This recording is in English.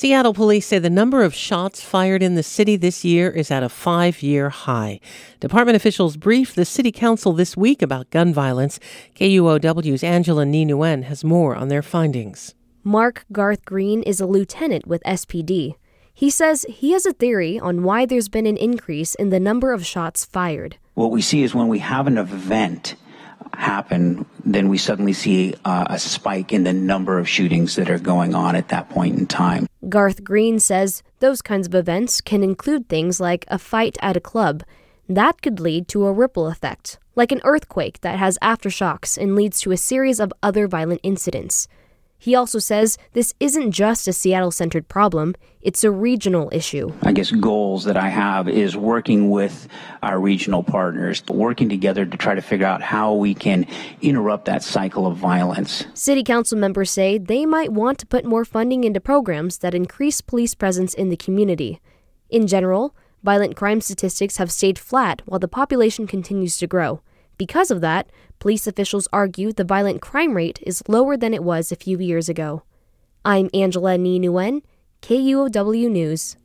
Seattle police say the number of shots fired in the city this year is at a 5-year high. Department officials briefed the city council this week about gun violence. KUOW's Angela Ni Nguyen has more on their findings. Mark Garth Green is a lieutenant with SPD. He says he has a theory on why there's been an increase in the number of shots fired. What we see is when we have an event happen, then we suddenly see a spike in the number of shootings that are going on at that point in time. Garth Green says those kinds of events can include things like a fight at a club. That could lead to a ripple effect, like an earthquake that has aftershocks and leads to a series of other violent incidents. He also says this isn't just a Seattle-centered problem, it's a regional issue. I guess goals that I have is working with our regional partners, working together to try to figure out how we can interrupt that cycle of violence. City council members say they might want to put more funding into programs that increase police presence in the community. In general, violent crime statistics have stayed flat while the population continues to grow. Because of that, police officials argue the violent crime rate is lower than it was a few years ago. I'm Angela Ni Nguyen, KUOW News.